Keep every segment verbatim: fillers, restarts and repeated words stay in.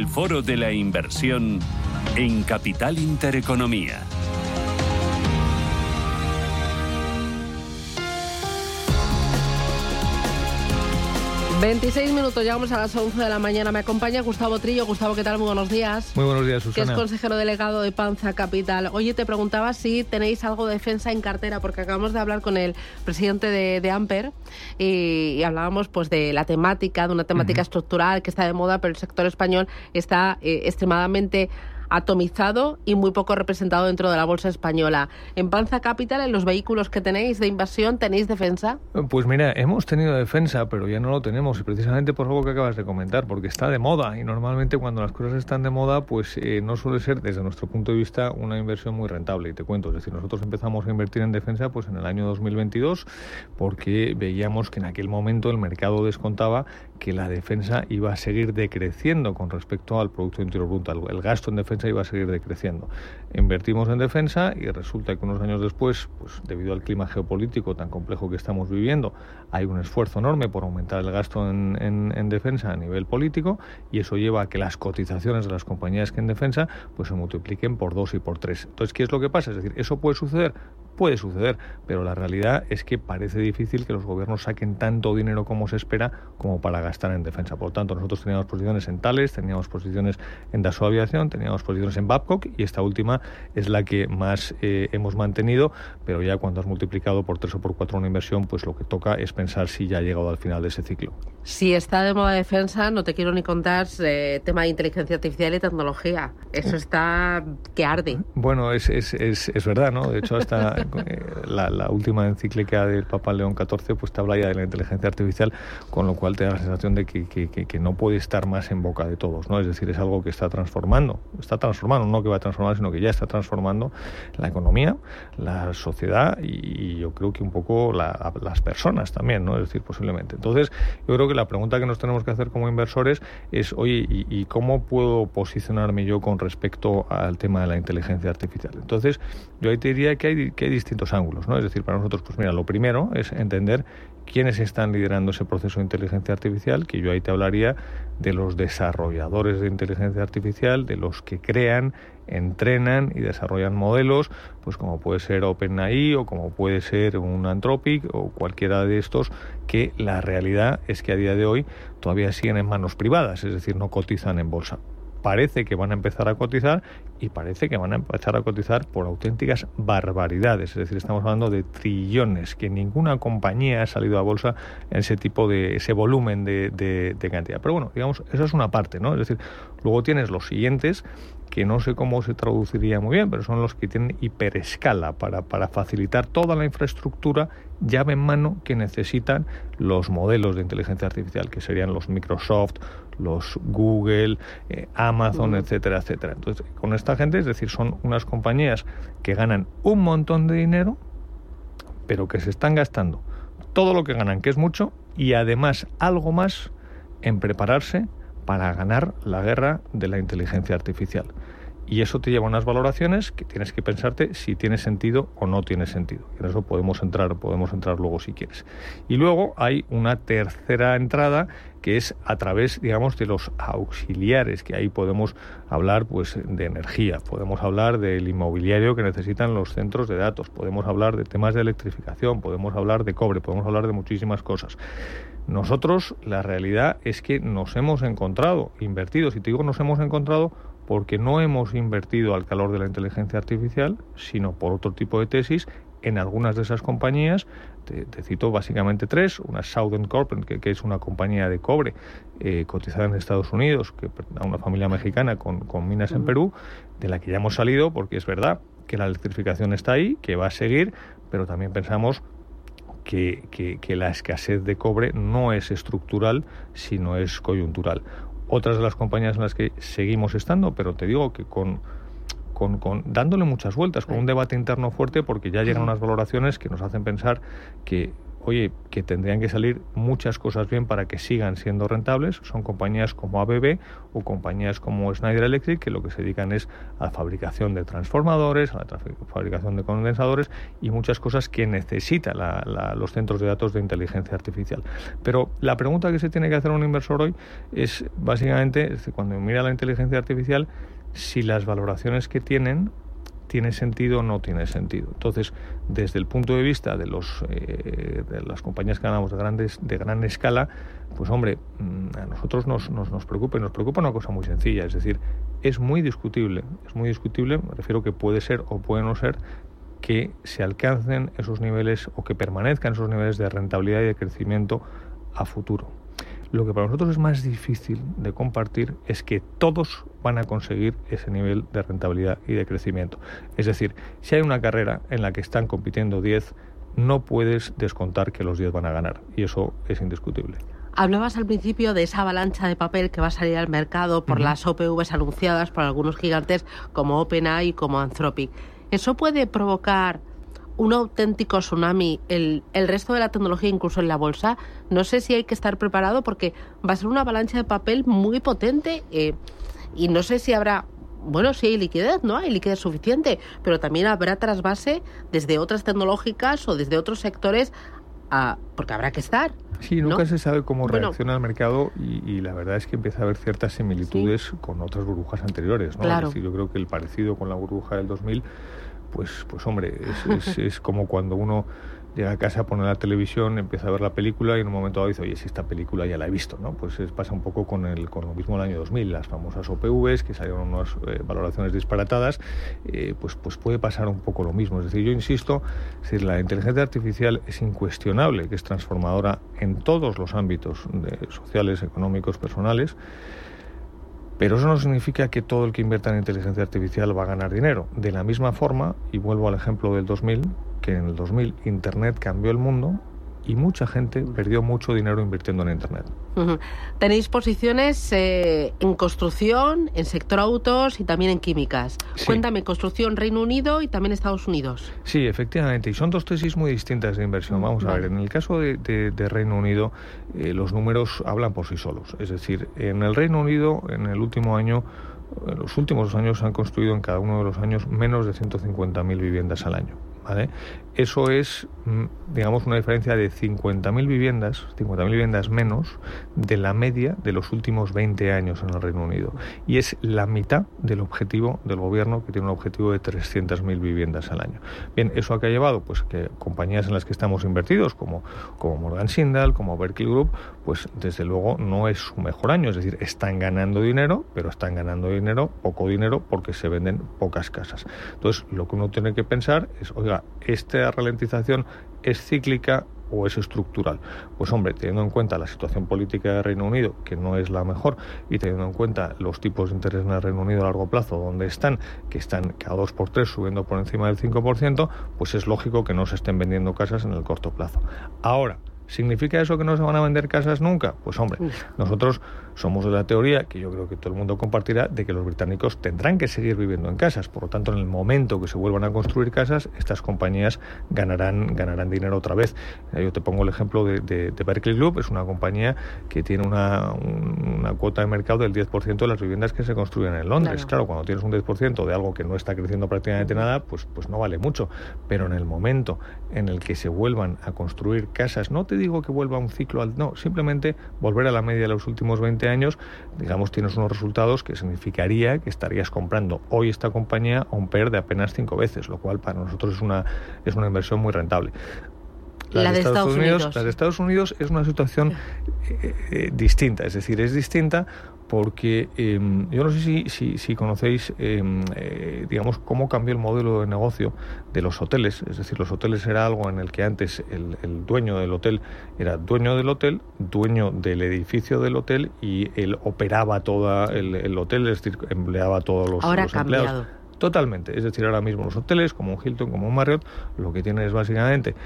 El Foro de la Inversión en Capital Intereconomía. veintiséis minutos, llegamos a las once de la mañana. Me acompaña Gustavo Trillo. Gustavo, ¿qué tal? Muy buenos días. Muy buenos días, Susana. Que es consejero delegado de Panza Capital. Oye, te preguntaba si tenéis algo de defensa en cartera, porque acabamos de hablar con el presidente de, de Amper y, y hablábamos pues de la temática, de una temática uh-huh. estructural que está de moda, pero el sector español está eh, extremadamente atomizado y muy poco representado dentro de la bolsa española. En Panza Capital, en los vehículos que tenéis de inversión, ¿tenéis defensa? Pues mira, hemos tenido defensa, pero ya no lo tenemos, y precisamente por algo que acabas de comentar, porque está de moda, y normalmente cuando las cosas están de moda, pues eh, no suele ser, desde nuestro punto de vista, una inversión muy rentable, y te cuento, es decir, nosotros empezamos a invertir en defensa pues en el año dos mil veintidós, porque veíamos que en aquel momento el mercado descontaba que la defensa iba a seguir decreciendo con respecto al Producto Interior Bruto, el gasto en defensa iba a seguir decreciendo. Invertimos en defensa y resulta que unos años después, pues debido al clima geopolítico tan complejo que estamos viviendo, hay un esfuerzo enorme por aumentar el gasto en, en, en defensa a nivel político, y eso lleva a que las cotizaciones de las compañías que en defensa pues se multipliquen por dos y por tres. Entonces, ¿qué es lo que pasa? Es decir, ¿eso puede suceder? Puede suceder, pero la realidad es que parece difícil que los gobiernos saquen tanto dinero como se espera como para gastar en defensa. Por lo tanto, nosotros teníamos posiciones en Thales, teníamos posiciones en Dassault Aviación, teníamos posiciones en Babcock, y esta última es la que más eh, hemos mantenido, pero ya cuando has multiplicado por tres o por cuatro una inversión, pues lo que toca es pensar si ya ha llegado al final de ese ciclo. Si está de moda defensa, no te quiero ni contar eh, tema de inteligencia artificial y tecnología. Eso está que arde. Bueno, es, es, es, es verdad, ¿no? De hecho, hasta La, la última encíclica del Papa León catorce pues te habla ya de la inteligencia artificial, con lo cual te da la sensación de que, que, que, que no puede estar más en boca de todos, ¿no? Es decir, es algo que está transformando, está transformando, no que va a transformar, sino que ya está transformando la economía, la sociedad y, y yo creo que un poco la, las personas también, ¿no? Es decir, posiblemente. Entonces, yo creo que la pregunta que nos tenemos que hacer como inversores es, oye, ¿y, y cómo puedo posicionarme yo con respecto al tema de la inteligencia artificial? Entonces, yo ahí te diría que hay, que hay distintos ángulos, ¿no? Es decir, para nosotros, pues mira, lo primero es entender quiénes están liderando ese proceso de inteligencia artificial, que yo ahí te hablaría de los desarrolladores de inteligencia artificial, de los que crean, entrenan y desarrollan modelos, pues como puede ser OpenAI o como puede ser un Anthropic o cualquiera de estos, que la realidad es que a día de hoy todavía siguen en manos privadas, es decir, no cotizan en bolsa. Parece que van a empezar a cotizar y parece que van a empezar a cotizar por auténticas barbaridades. Es decir, estamos hablando de trillones, que ninguna compañía ha salido a bolsa en ese tipo de, ese volumen de, de, de cantidad. Pero bueno, digamos, eso es una parte, ¿no? Es decir, luego tienes los siguientes, que no sé cómo se traduciría muy bien, pero son los que tienen hiperescala para, para facilitar toda la infraestructura llave en mano que necesitan los modelos de inteligencia artificial, que serían los Microsoft, los Google, eh, Amazon, etcétera, etcétera. Entonces, con esta gente, es decir, son unas compañías que ganan un montón de dinero, pero que se están gastando todo lo que ganan, que es mucho, y además algo más en prepararse para ganar la guerra de la inteligencia artificial. Y eso te lleva a unas valoraciones que tienes que pensarte si tiene sentido o no tiene sentido. Y en eso podemos entrar, podemos entrar luego si quieres. Y luego hay una tercera entrada que es a través, digamos, de los auxiliares, que ahí podemos hablar pues de energía, podemos hablar del inmobiliario que necesitan los centros de datos, podemos hablar de temas de electrificación, podemos hablar de cobre, podemos hablar de muchísimas cosas. Nosotros, la realidad es que nos hemos encontrado invertidos, y te digo nos hemos encontrado porque no hemos invertido al calor de la inteligencia artificial, sino por otro tipo de tesis en algunas de esas compañías. Te, te cito básicamente tres. Una Southern Corp, que, que es una compañía de cobre eh, cotizada en Estados Unidos, que a una familia mexicana con, con minas en Perú, de la que ya hemos salido porque es verdad que la electrificación está ahí, que va a seguir, pero también pensamos que, que, que la escasez de cobre no es estructural, sino es coyuntural. Otras de las compañías en las que seguimos estando, pero te digo que con, con, con dándole muchas vueltas, con un debate interno fuerte, porque ya llegan unas valoraciones que nos hacen pensar que oye, que tendrían que salir muchas cosas bien para que sigan siendo rentables. Son compañías como A B B o compañías como Schneider Electric, que lo que se dedican es a la fabricación de transformadores, a la fabricación de condensadores y muchas cosas que necesitan la, la, los centros de datos de inteligencia artificial. Pero la pregunta que se tiene que hacer un inversor hoy es, básicamente, es cuando mira la inteligencia artificial, si las valoraciones que tienen tiene sentido o no tiene sentido. Entonces, desde el punto de vista de los eh, de las compañías que ganamos de grandes de gran escala, pues hombre, a nosotros nos, nos, nos preocupa, nos preocupa una cosa muy sencilla, es decir, es muy discutible, es muy discutible, me refiero que puede ser o puede no ser, que se alcancen esos niveles o que permanezcan esos niveles de rentabilidad y de crecimiento a futuro. Lo que para nosotros es más difícil de compartir es que todos van a conseguir ese nivel de rentabilidad y de crecimiento. Es decir, si hay una carrera en la que están compitiendo diez, no puedes descontar que los diez van a ganar, y eso es indiscutible. Hablabas al principio de esa avalancha de papel que va a salir al mercado por uh-huh. las O P Vs anunciadas por algunos gigantes como OpenAI y como Anthropic. ¿Eso puede provocar un auténtico tsunami el, el resto de la tecnología, incluso en la bolsa? No sé si hay que estar preparado porque va a ser una avalancha de papel muy potente eh, y no sé si habrá, bueno, si hay liquidez, ¿no? Hay liquidez suficiente, pero también habrá trasvase desde otras tecnológicas o desde otros sectores, a, porque habrá que estar. Sí, nunca ¿no? se sabe cómo bueno, reacciona el mercado y, y la verdad es que empieza a haber ciertas similitudes sí. con otras burbujas anteriores, ¿no? Claro. Es decir, yo creo que el parecido con la burbuja del dos mil, pues, pues hombre, es, es, es como cuando uno llega a casa, pone la televisión, empieza a ver la película y en un momento dado dice, oye, si esta película ya la he visto, ¿no? Pues es, pasa un poco con el con lo mismo el año dos mil, las famosas O P Vs, que salieron unas eh, valoraciones disparatadas, eh, pues, pues puede pasar un poco lo mismo. Es decir, yo insisto, es decir, la inteligencia artificial es incuestionable, que es transformadora en todos los ámbitos de, sociales, económicos, personales, pero eso no significa que todo el que invierta en inteligencia artificial va a ganar dinero. De la misma forma, y vuelvo al ejemplo del dos mil, que en el dos mil Internet cambió el mundo y mucha gente perdió mucho dinero invirtiendo en Internet. Uh-huh. Tenéis posiciones eh, en construcción, en sector autos y también en químicas. Sí. Cuéntame, construcción Reino Unido y también Estados Unidos. Sí, efectivamente, y son dos tesis muy distintas de inversión. Vamos vale. a ver, en el caso de, de, de Reino Unido, eh, los números hablan por sí solos. Es decir, en el Reino Unido, en el último año, en los últimos años se han construido en cada uno de los años menos de ciento cincuenta mil viviendas al año. ¿Vale? Eso es, digamos, una diferencia de cincuenta mil viviendas, cincuenta mil viviendas menos de la media de los últimos veinte años en el Reino Unido. Y es la mitad del objetivo del gobierno, que tiene un objetivo de trescientas mil viviendas al año. Bien, ¿eso a qué ha llevado? Pues que compañías en las que estamos invertidos, como, como Morgan Stanley, como Berkeley Group, pues desde luego no es su mejor año. Es decir, están ganando dinero, pero están ganando dinero, poco dinero, porque se venden pocas casas. Entonces, lo que uno tiene que pensar es, oiga, ¿esta ralentización es cíclica o es estructural? Pues hombre, teniendo en cuenta la situación política de Reino Unido, que no es la mejor, y teniendo en cuenta los tipos de interés en el Reino Unido a largo plazo, donde están, que están cada dos por tres subiendo por encima del cinco por ciento, pues es lógico que no se estén vendiendo casas en el corto plazo. Ahora, ¿significa eso que no se van a vender casas nunca? Pues hombre, nosotros somos de la teoría, que yo creo que todo el mundo compartirá, de que los británicos tendrán que seguir viviendo en casas. Por lo tanto, en el momento que se vuelvan a construir casas, estas compañías ganarán ganarán dinero otra vez. Yo te pongo el ejemplo de, de, de Berkeley Group, es una compañía que tiene una, una cuota de mercado del diez por ciento de las viviendas que se construyen en Londres. Claro, claro cuando tienes un diez por ciento de algo que no está creciendo prácticamente nada, pues, pues no vale mucho. Pero en el momento en el que se vuelvan a construir casas, no te digo que vuelva un ciclo al... No, simplemente volver a la media de los últimos veinte años, digamos, tienes unos resultados que significaría que estarías comprando hoy esta compañía a un P E R de apenas cinco veces, lo cual para nosotros es una, es una inversión muy rentable. La, la de, de Estados, Estados Unidos, Unidos. La de Estados Unidos es una situación eh, eh, distinta, es decir, es distinta porque eh, yo no sé si, si, si conocéis, eh, eh, digamos, cómo cambió el modelo de negocio de los hoteles. Es decir, los hoteles era algo en el que antes el, el dueño del hotel era dueño del hotel, dueño del edificio del hotel y él operaba todo el, el hotel, es decir, empleaba a todos los, Ahora los ha empleados. Cambiado. Totalmente, es decir, ahora mismo los hoteles, como un Hilton, como un Marriott, lo que tienen es básicamente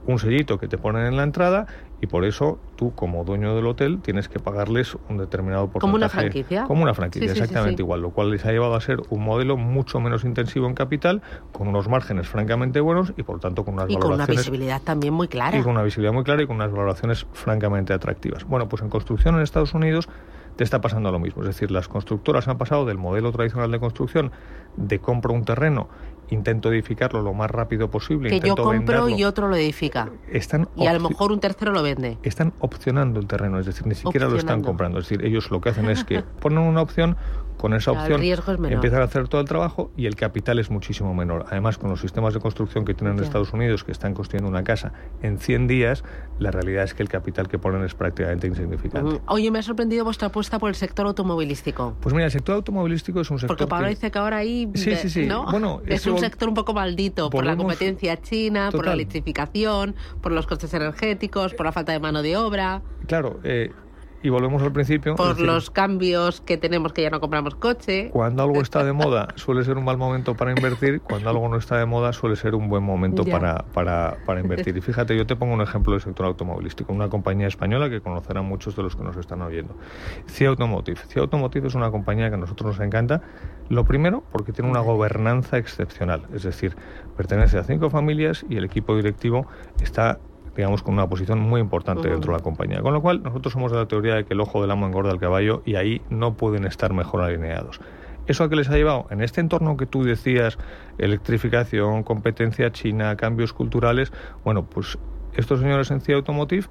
un sellito que te ponen en la entrada y por eso tú, como dueño del hotel, tienes que pagarles un determinado porcentaje. ¿Como una franquicia? Como una franquicia, sí, sí, exactamente sí, sí. igual, lo cual les ha llevado a ser un modelo mucho menos intensivo en capital, con unos márgenes francamente buenos y por tanto con unas y valoraciones... Y con una visibilidad también muy clara. Y con una visibilidad muy clara y con unas valoraciones francamente atractivas. Bueno, pues en construcción en Estados Unidos te está pasando lo mismo. Es decir, las constructoras han pasado del modelo tradicional de construcción de compro un terreno, intento edificarlo lo más rápido posible, que intento yo compro venderlo. Y otro lo edifica. Están y a lo mejor un tercero lo vende. Están opcionando el terreno, es decir, ni siquiera lo están comprando. Es decir, ellos lo que hacen es que ponen una opción, con esa opción empiezan a hacer todo el trabajo y el capital es muchísimo menor. Además, con los sistemas de construcción que tienen en Estados Unidos, que están construyendo una casa en cien días, la realidad es que el capital que ponen es prácticamente insignificante. Uh-huh. Oye, me ha sorprendido vuestra apuesta por el sector automovilístico. Pues mira, el sector automovilístico es un sector... Porque Pablo que... dice que ahora ahí... Sí, sí, sí. ¿no? Bueno, es, es un sector un poco maldito por la competencia china, Total. por la electrificación, por los costes energéticos, por la falta de mano de obra... Claro, eh... y volvemos al principio. Por decir, los cambios que tenemos, que ya no compramos coche. Cuando algo está de moda suele ser un mal momento para invertir, cuando algo no está de moda suele ser un buen momento para, para, para invertir. Y fíjate, yo te pongo un ejemplo del sector automovilístico, una compañía española que conocerán muchos de los que nos están oyendo. C I A Automotive. C I A Automotive es una compañía que a nosotros nos encanta. Lo primero, porque tiene una gobernanza excepcional, es decir, pertenece a cinco familias y el equipo directivo está, digamos, con una posición muy importante uh-huh. dentro de la compañía. Con lo cual, nosotros somos de la teoría de que el ojo del amo engorda al caballo y ahí no pueden estar mejor alineados. ¿Eso a qué les ha llevado? En este entorno que tú decías, electrificación, competencia china, cambios culturales, bueno, pues estos señores en C I A Automotive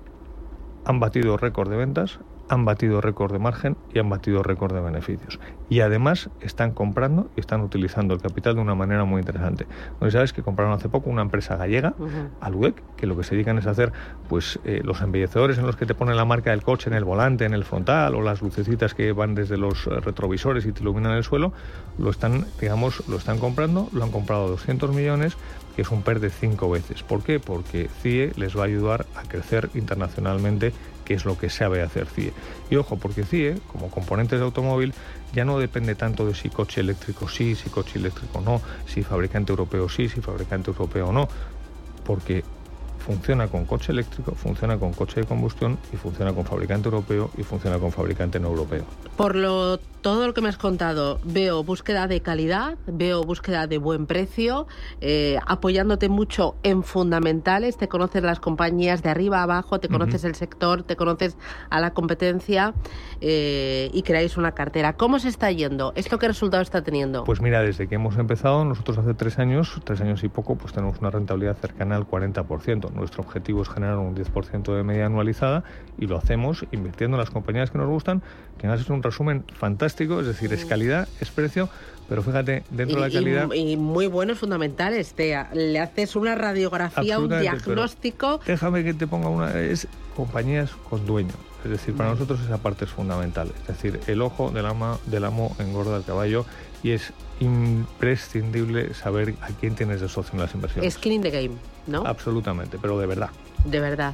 han batido récord de ventas, han batido récord de margen y han batido récord de beneficios. Y además están comprando y están utilizando el capital de una manera muy interesante. Bueno, sabes que compraron hace poco una empresa gallega, uh-huh. Aluec, que lo que se dedican es a hacer pues eh, los embellecedores en los que te ponen la marca del coche en el volante, en el frontal, o las lucecitas que van desde los retrovisores y te iluminan el suelo. Lo están, digamos, lo están comprando, lo han comprado doscientos millones, que es un P E R de cinco veces. ¿Por qué? Porque C I E les va a ayudar a crecer internacionalmente, que es lo que sabe hacer C I E. Y ojo, porque C I E, como componentes de automóvil, ya no depende tanto de si coche eléctrico sí, si coche eléctrico no, si fabricante europeo sí, si fabricante europeo no, porque funciona con coche eléctrico, funciona con coche de combustión y funciona con fabricante europeo y funciona con fabricante no europeo. Por lo todo lo que me has contado, veo búsqueda de calidad, veo búsqueda de buen precio, eh, apoyándote mucho en fundamentales, te conoces las compañías de arriba a abajo, te conoces uh-huh. el sector, te conoces a la competencia eh, y creáis una cartera. ¿Cómo se está yendo? ¿Esto qué resultado está teniendo? Pues mira, desde que hemos empezado, nosotros hace tres años, tres años y poco, pues tenemos una rentabilidad cercana al cuarenta por ciento. Nuestro objetivo es generar un diez por ciento de media anualizada y lo hacemos invirtiendo en las compañías que nos gustan, que además es un resumen fantástico. Es decir, es calidad, es precio, pero fíjate, dentro y, de la calidad... Y, y muy buenos fundamentales, te, le haces una radiografía, un diagnóstico... Déjame que te ponga una... Es compañías con dueño. Es decir, para nosotros esa parte es fundamental. Es decir, el ojo del, ama, del amo engorda al caballo y es imprescindible saber a quién tienes de socio en las inversiones. Skin in the game, ¿no? Absolutamente, pero de verdad. De verdad.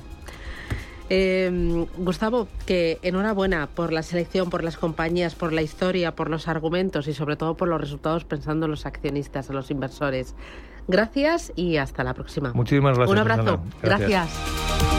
Eh, Gustavo, que enhorabuena por la selección, por las compañías, por la historia, por los argumentos y sobre todo por los resultados pensando en los accionistas, en los inversores. Gracias y hasta la próxima. Muchísimas gracias. Un abrazo. Susana. Gracias. Gracias.